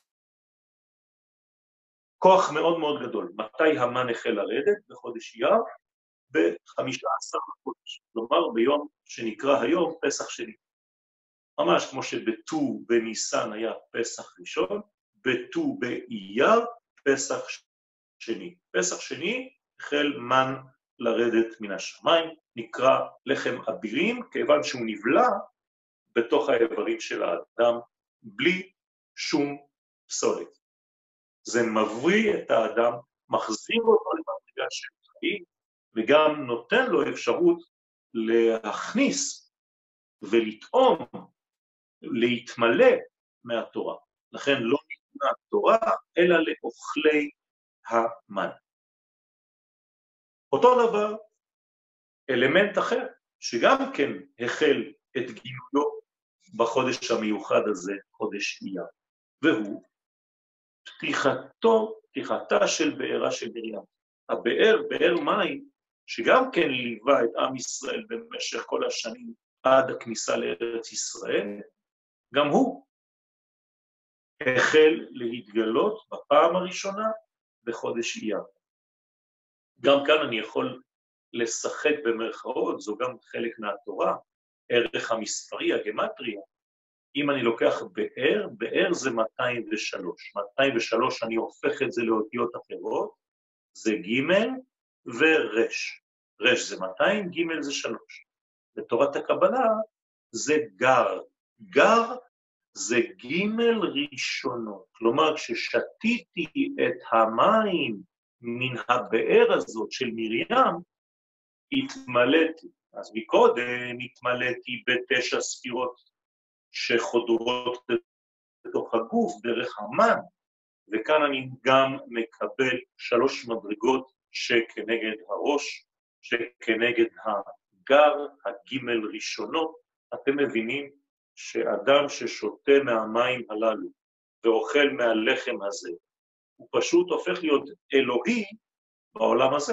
S1: כוח מאוד מאוד גדול. מתי המן החל לרדת? בחודש אייר, ב-15 לחודש, כלומר ביום שנקרא היום פסח שני. ממש כמו שבט"ו בניסן היה פסח ראשון, בט"ו באייר פסח שני. פסח שני החל מן לרדת מן השמיים, נקרא לחם אבירים, כיוון שהוא נבלע בתוך האיברים של האדם, בלי שום פסולת. זה מבריא את האדם, מחזיר אותו למדרגה של חיים, וגם נותן לו אפשרות להכניס ולטעום, להתמלא מהתורה. לכן לא ניתנה תורה, אלא לאוכלי המן. אותו דבר, אלמנט אחר, שגם כן החל את גילויו בחודש המיוחד הזה, חודש אייר, והוא פתיחתה של בארה של מרים. הבאר, באר מים, שגם כן ליווה את עם ישראל במשך כל השנים עד הכניסה לארץ ישראל, גם הוא החל להתגלות בפעם הראשונה בחודש אייר. גם כאן אני יכול לשחק במרכאות, זו גם חלק מהתורה, ערך המספרי, הגמטריה. אם אני לוקח באר, באר זה 203. 203 אני הופך את זה לאותיות אחרות, זה ג' ורש. רש זה 200, ג' זה 3. בתורת הקבלה זה גר. גר זה ג' ראשונות. כלומר, כששתיתי את המים מן הבאר הזאת של מרים, התמלאתי. אז מקודם התמלאתי ב9 ספירות שחודרות לתוך הגוף דרך המן, וכאן אני גם מקבל 3 מדרגות שכנגד הראש, שכנגד הגר, הג' ראשונות. אתם מבינים שאדם ששותה מהמים הללו ואוכל מהלחם הזה, הוא פשוט הופך להיות אלוהי בעולם הזה.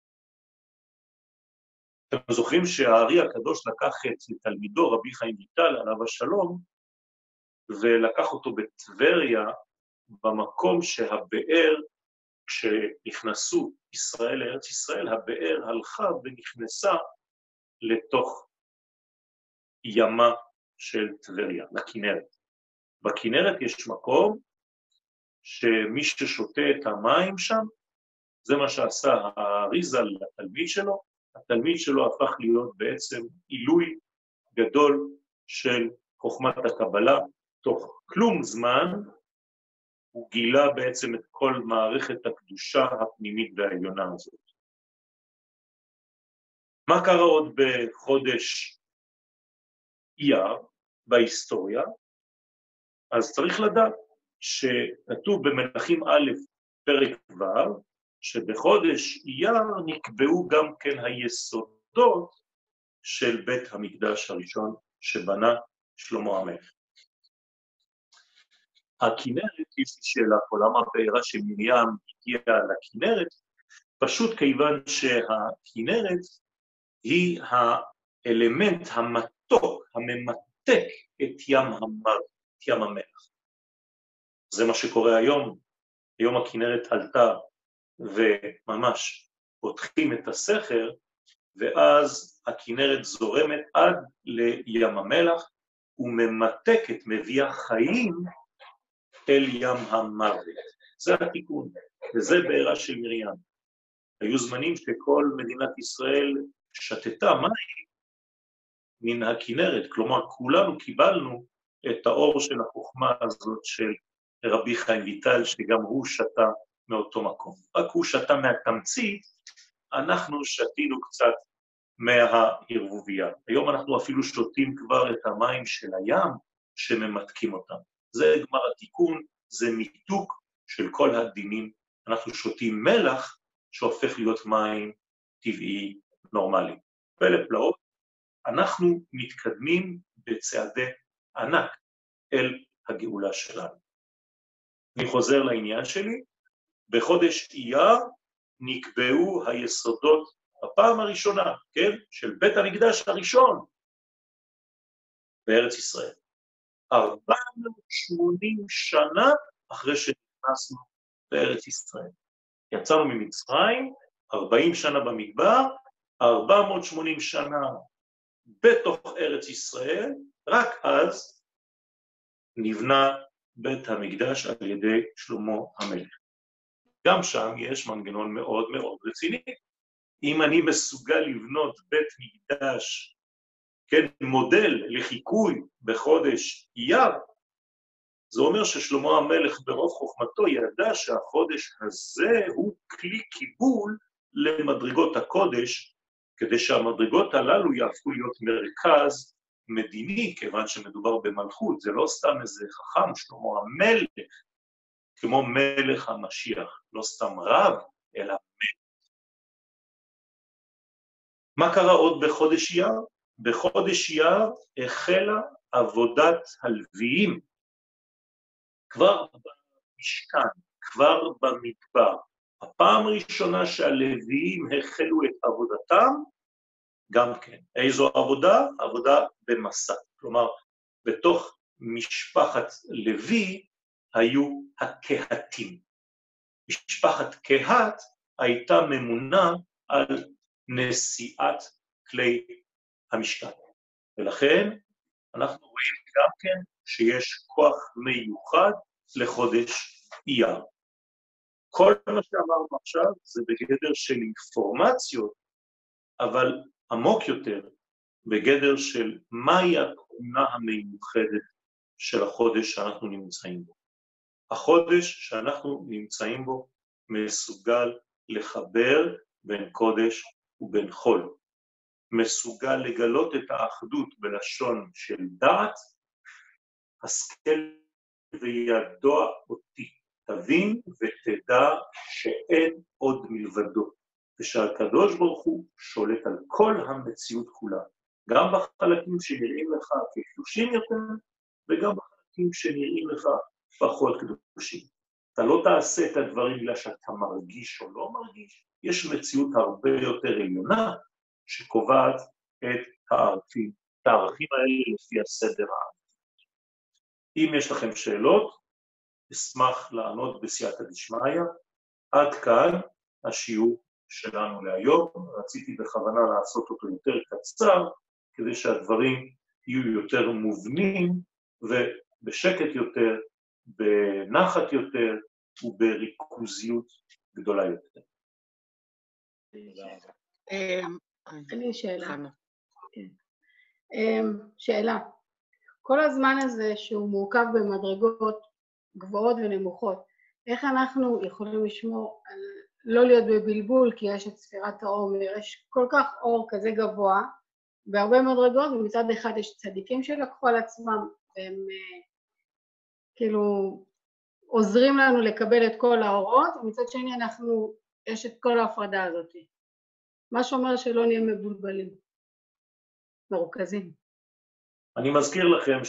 S1: אתם זוכרים שהארי הקדוש לקח את תלמידו רבי חיים ויטל עליו השלום, ולקח אותו בטבריה במקום שהבאר, כשנכנסו ישראל לארץ ישראל, הבאר הלכה ונכנסה לתוך ימה של טבריה, לכנרת. בכנרת יש מקום שמי ששותה את המים שם, זה מה שעשה האריזל לתלמיד שלו, התלמיד שלו הפך להיות בעצם עילוי גדול של חוכמת הקבלה, תוך כלום זמן הוא גילה בעצם את כל מערכת הקדושה הפנימית והעליונה הזאת. מה קרה עוד בחודש אייר בהיסטוריה? אז צריך לדעת שכתוב במלכים א' פרק ו', שבחודש אייר נקבעו גם כן היסודות של בית המקדש הראשון שבנה שלמה המלך. הכנרת, יש לי שאלה פה, למה הבארה של מרים הגיעה לכנרת? פשוט כיוון שהכנרת היא האלמנט המתוק, הממתק את ים המר, את ים המלח. זה מה שקורה היום. היום הכנרת עלתה וממש פותחים את הסכר, ואז הכנרת זורמת עד לים המלח, וממתקת, מביאה חיים אל ים המוות. זה התיקון, וזה בארה של מרים. היו זמנים שכל מדינת ישראל שתתה מים מן הכנרת, כלומר כולנו קיבלנו את האור של החוכמה הזאת של רבי חיים ויטל, שגם הוא שתה מאותו מקום. רק הוא שתה מהתמצית, אנחנו שתינו קצת מהערבוביה. היום אנחנו אפילו שותים כבר את המים של הים שממתקים אותם. זה גמר התיקון, זה מיתוק של כל הדינים. אנחנו שותים מלח שהופך להיות מים טבעי נורמלי. פלא-פלאות, אנחנו מתקדמים בצעדי ענק אל הגאולה שלנו. אני חוזר לעניין שלי, בחודש אייר נקבעו היסודות בפעם הראשונה, כן, של בית המקדש הראשון בארץ ישראל. 480 שנה אחרי שנכנסנו בארץ ישראל. יצאנו ממצרים, 40 שנה במדבר, 480 שנה בתוך ארץ ישראל, רק אז נבנה בית המקדש על ידי שלמה המלך. גם שם יש מנגנון מאוד מאוד רציני. אם אני מסוגל לבנות בית מקדש, כן, מודל לחיקוי בחודש אייר, זה אומר ששלמה המלך ברוב חוכמתו ידע שהחודש הזה הוא כלי קיבול למדרגות הקודש, כדי שהמדרגות הללו יהפכו להיות מרכז מדיני, כיוון שמדובר במלכות, זה לא סתם איזה חכם, שלמה המלך, כמו מלך המשיח, לא סתם רב, אלא מלך. מה קרה עוד בחודש אייר? בחודש אייר החלה עבודת הלוויים, כבר במשכן, כבר במדבר. הפעם הראשונה שהלוויים החלו את עבודתם, גם כן. איזו עבודה? עבודה במסע. כלומר, בתוך משפחת לוי היו הקהתים. משפחת קהת הייתה ממונה על נשיאת כלי המשכן. ולכן אנחנו רואים גם כן שיש כוח מיוחד לחודש אייר. כל מה שאמרנו עכשיו זה בגדר של אינפורמציות, אבל עמוק יותר בגדר של מהי התכונה המיוחדת של החודש שאנחנו נמצאים בו. החודש שאנחנו נמצאים בו מסוגל לחבר בין קודש ובין חול. מסוגל לגלות את האחדות בלשון של דעת, השכל וידוע אותי, תבין ותדע שאין עוד מלבדו, ושהקדוש ברוך הוא שולט על כל המציאות כולה, גם בחלקים שנראים לך כקדושים יותר, וגם בחלקים שנראים לך פחות קדושים. אתה לא תעשה את הדברים בגלל שאתה מרגיש או לא מרגיש, יש מציאות הרבה יותר עליונה, שקובעת את הערכים האלה לפי הסדר העם. אם יש לכם שאלות, אשמח לענות בסייעתא דשמיא. עד כאן השיעור שלנו להיום. רציתי בכוונה לעשות אותו יותר קצר, כדי שהדברים יהיו יותר מובנים ובשקט יותר, בנחת יותר ובריכוזיות גדולה יותר.
S2: אני שאלה. שאלה. כל הזמן הזה שהוא מורכב במדרגות גבוהות ונמוכות, איך אנחנו יכולים לשמור על לא להיות בבלבול, כי יש את ספירת העומר, יש כל כך אור כזה גבוה, בהרבה מדרגות, ומצד אחד יש צדיקים שלקחו על עצמם, והם כאילו עוזרים לנו לקבל את כל האורות, ומצד שני יש את כל ההפרדה הזאת. מה שאומר שלא נהיה מבולבלים, מרוכזים.
S1: אני מזכיר לכם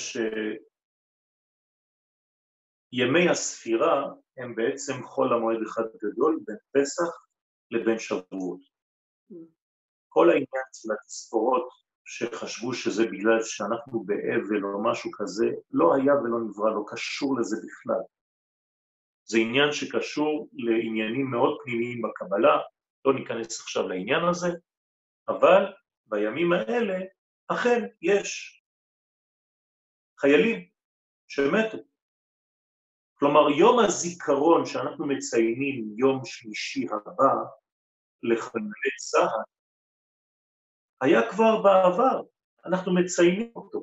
S1: שימי הספירה הם בעצם חול המועד אחד גדול בין פסח לבין שבועות. כל העניין של התספורות שחשבו שזה בגלל שאנחנו באבל או משהו כזה, לא היה ולא נברא, לא קשור לזה בכלל. זה עניין שקשור לעניינים מאוד פנימיים בקבלה, לא ניכנס עכשיו לעניין הזה, אבל בימים האלה אכן יש חיילים שמתו. כלומר, יום הזיכרון שאנחנו מציינים יום שלישי הבא לחללי צה"ל, היה כבר בעבר, אנחנו מציינים אותו.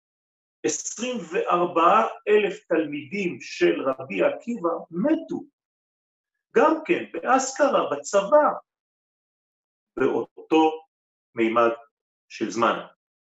S1: 24,000 תלמידים של רבי עקיבא מתו, גם כן באזכרה, בצבא, באותו מימד של זמן.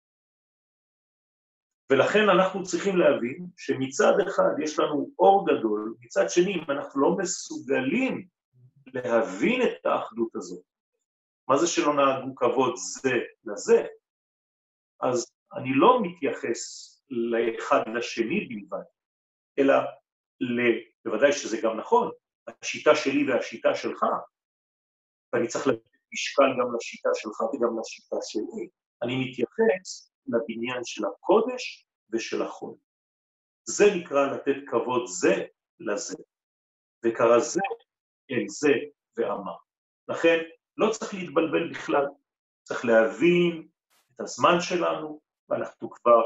S1: ולכן אנחנו צריכים להבין שמצד אחד יש לנו אור גדול, מצד שני אם אנחנו לא מסוגלים להבין את האחדות הזאת, מה זה שלא נהגו כבוד זה לזה, אז אני לא מתייחס לאחד לשני בלבד, אלא בוודאי שזה גם נכון, השיטה שלי והשיטה שלך, ואני צריך לתת משקל גם לשיטה שלך וגם לשיטה שלי, אני מתייחס לבניין של הקודש ושל החול. זה נקרא לתת כבוד זה לזה, וקרא זה אל זה ואמר. לכן לא צריך להתבלבל בכלל, צריך להבין את הזמן שלנו, ואנחנו כבר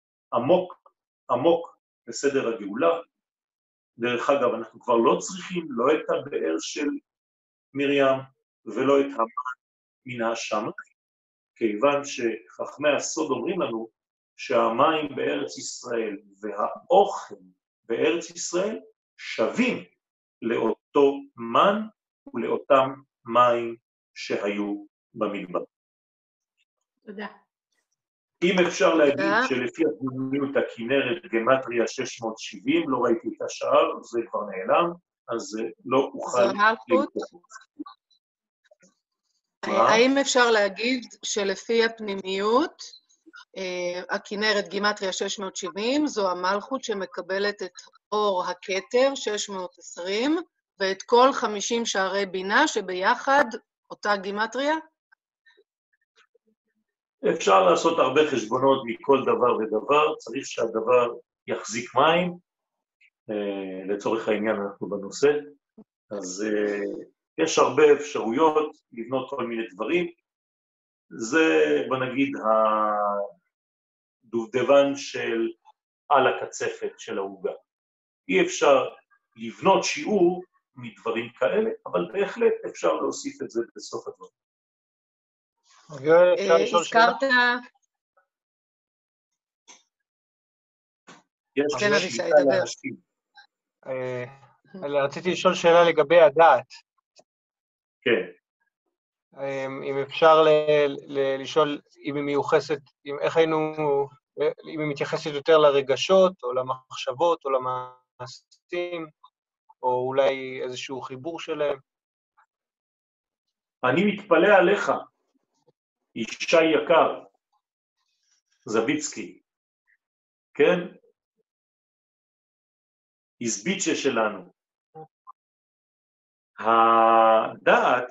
S1: עמוק בסדר הגאולה. דרך אגב, אנחנו כבר לא צריכים לא את הבאר של מרים ולא את המן מן השמיים, כיוון שחכמי הסוד אומרים לנו שהמים בארץ ישראל והאוכל בארץ ישראל שווים לאותו מן ולאותם מים שהיו במדבר.
S2: תודה.
S1: אם אפשר להגיד שלפי הפנימיות הכנרת גמטריה 670, לא ראיתי את השאר, זה כבר נעלם, אז לא אוכל...
S3: זו המלכות? האם אפשר להגיד שלפי הפנימיות, הכנרת גימטריה 670, זו המלכות שמקבלת את אור הכתר 620, ואת כל 50 שערי בינה שביחד אותה גימטריה?
S1: אפשר לעשות הרבה חשבונות מכל דבר ודבר, צריך שהדבר יחזיק מים, לצורך העניין אנחנו בנושא, אז יש הרבה אפשרויות לבנות כל מיני דברים, זה בוא נגיד הדובדבן של על הקצפת של העוגה. אי אפשר לבנות שיעור מדברים כאלה, אבל בהחלט אפשר להוסיף את זה בסוף הדברים.
S3: הזכרת...
S1: כן,
S3: אבישי, דבר.
S4: רציתי לשאול שאלה לגבי הדעת.
S1: כן.
S4: אם אפשר לשאול אם היא מיוחסת, אם היא מתייחסת יותר לרגשות, או למחשבות, או למעשים, או אולי איזשהו חיבור שלהם.
S1: אני מתפלא עליך, ישי יקר, זביצקי, כן? איזביצ'ה שלנו. הדעת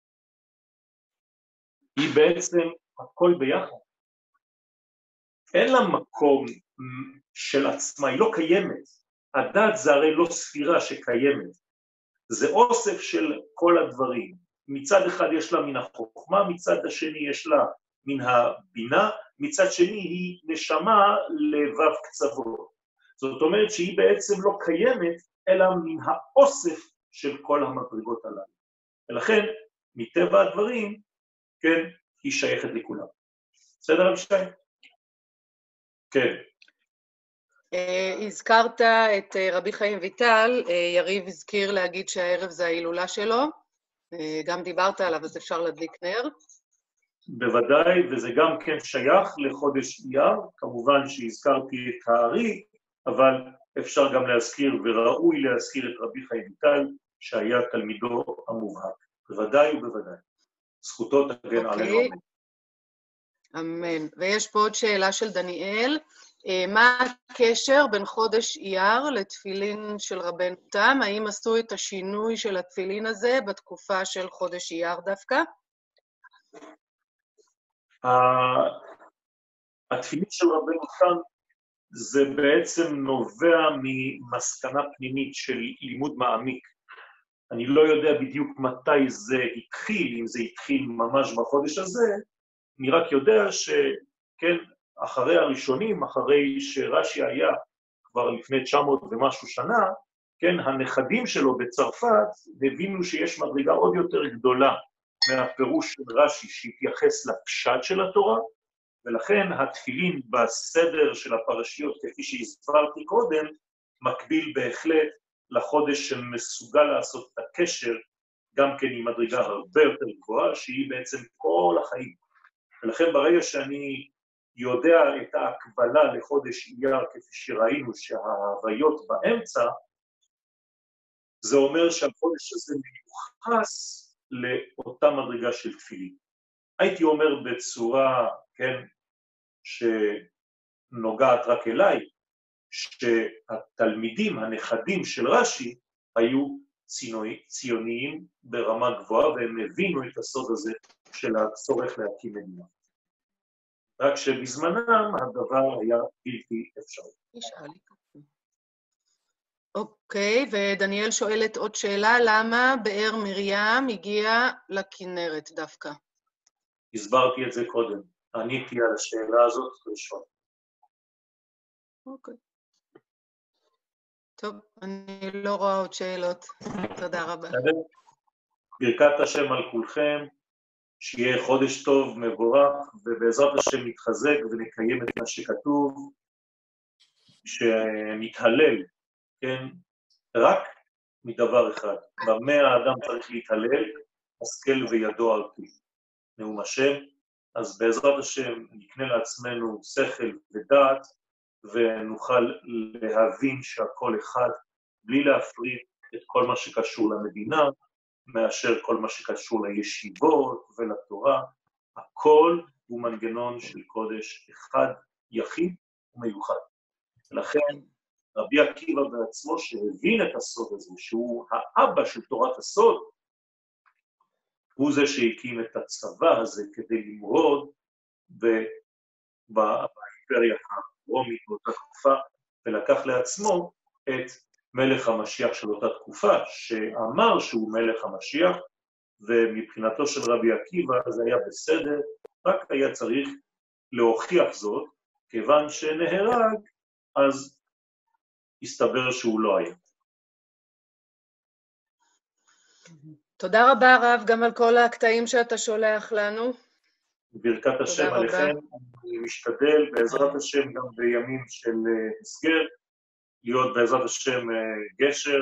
S1: היא בעצם הכל ביחד. אין לה מקום של עצמה, היא לא קיימת. הדעת זה הרי לא ספירה שקיימת. זה אוסף של כל הדברים. מצד אחד יש לה מן החוכמה, מצד השני יש לה מן הבינה, מצד שני היא נשמה לבב קצוות. זאת אומרת שהיא בעצם לא קיימת, אלא מן האוסף של כל המדרגות הללו. ולכן, מטבע הדברים, כן, היא שייכת לכולם. בסדר, אבישי? כן.
S3: הזכרת את רבי חיים ויטל, יריב הזכיר להגיד שהערב זה ההילולה שלו, גם דיברת עליו, אז אפשר להדליק נר.
S1: בוודאי, וזה גם כן שייך לחודש אייר, כמובן שהזכרתי את הארי, אבל אפשר גם להזכיר, וראוי להזכיר את רבי חיים ויטל, שהיה תלמידו המובהק. בוודאי ובוודאי. זכותו תגן עלינו.
S3: אמן. ויש פה עוד שאלה של דניאל, מה הקשר בין חודש אייר לתפילין של רבנו תם? האם עשו את השינוי של התפילין הזה בתקופה של חודש אייר דווקא?
S1: התפילין של רבנו תם זה בעצם נובע ממסקנה פנימית של לימוד מעמיק. אני לא יודע בדיוק מתי זה התחיל, אם זה התחיל ממש בחודש הזה, אני רק יודע שכן, אחרי הראשונים, אחרי שרש"י היה כבר לפני 900 ומשהו שנה, כן, הנכדים שלו בצרפת הבינו שיש מדרגה עוד יותר גדולה מהפירוש של רש"י שהתייחס לפשט של התורה, ולכן התפילין בסדר של הפרשיות, כפי שהסברתי קודם, מקביל בהחלט לחודש שמסוגל לעשות את הקשר, גם כן עם מדרגה הרבה יותר גבוהה, שהיא בעצם כל החיים. ולכן ברגע שאני יודע את ההקבלה לחודש אייר, כפי שראינו שההוויות באמצע, זה אומר שהחודש הזה מיוחס לאותה מדרגה של תפילין. הייתי אומר בצורה, כן, שנוגעת רק אליי, שהתלמידים, הנכדים של רש"י, היו ציוניים ברמה גבוהה, והם הבינו את הסוד הזה של הצורך להקים מדינה. רק שבזמנם הדבר היה בלתי אפשרי.
S3: אוקיי, ודניאל שואלת עוד שאלה, למה באר מרים הגיע לכנרת דווקא?
S1: הסברתי את זה קודם, עניתי על השאלה הזאת ראשון.
S3: אוקיי. טוב, אני לא רואה עוד שאלות. תודה רבה.
S1: ברכת השם על כולכם, שיהיה חודש טוב, מבורך, ובעזרת השם נתחזק ונקיים את מה שכתוב, שנתהלל, כן, רק מדבר אחד, במה האדם צריך להתהלל, השכל וידוע על פי. נאום השם, אז בעזרת השם נקנה לעצמנו שכל ודעת, ונוכל להבין שהכל אחד, בלי להפריד את כל מה שקשור למדינה, מאשר כל מה שקשור לישיבות ולתורה, הכל הוא מנגנון של קודש אחד, יחיד ומיוחד. ולכן רבי עקיבא בעצמו שהבין את הסוד הזה, שהוא האבא של תורת הסוד, הוא זה שהקים את הצבא הזה כדי למרוד באימפריה הרומית באותה תקופה, ולקח לעצמו את מלך המשיח של אותה תקופה, שאמר שהוא מלך המשיח, ומבחינתו של רבי עקיבא זה היה בסדר, רק היה צריך להוכיח זאת, כיוון שנהרג, אז הסתבר שהוא לא היה.
S3: תודה רבה רב גם על כל הקטעים שאתה שולח לנו.
S1: ברכת השם עליכם, אני משתדל בעזרת השם גם בימים של הסגר, להיות בעזרת השם גשר,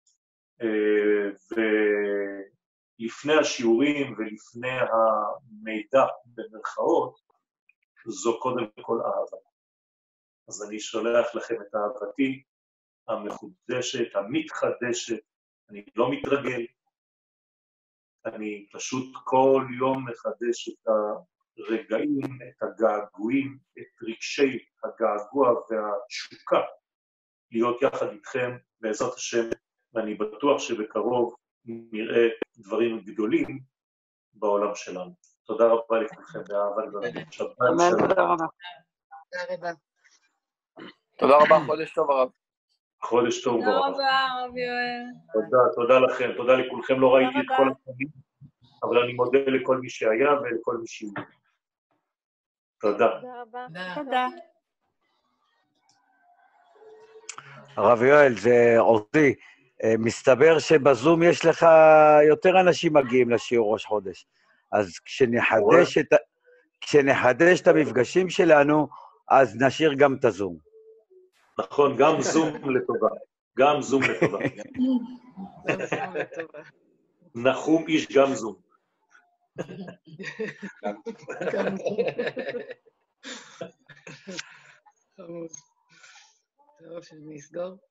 S1: ולפני השיעורים ולפני המידע במרכאות, זו קודם כל אהבה. אז אני שולח לכם את אהבתי המחודשת, המתחדשת, אני לא מתרגל, אני פשוט כל יום מחדש את הרגעים, את הגעגועים, את רגשי הגעגוע והתשוקה, להיות יחד איתכם בעזרת השם, ואני בטוח שבקרוב נראה דברים גדולים בעולם שלנו. תודה רבה לכולכם, באהבה גדולה. שבת שלום.
S3: תודה רבה.
S5: תודה רבה, חודש טוב הרב.
S1: חודש טוב ברב.
S6: תודה רבה, רב יואל.
S1: תודה לכם, תודה לכולכם, לא ראיתי את כל הפעמים, אבל אני מודה לכל מי שהיה ולכל מי שיהיה. תודה.
S6: תודה רבה. תודה.
S7: הרב יואל, זה עוזי. מסתבר שבזום יש לך יותר אנשים מגיעים לשיעור ראש חודש. אז כשנחדש את המפגשים שלנו, אז נשאיר גם את הזום.
S1: נכון, גם זום לטובה. גם זום לטובה. נחום איש גם זום.
S3: טוב, שנסגור.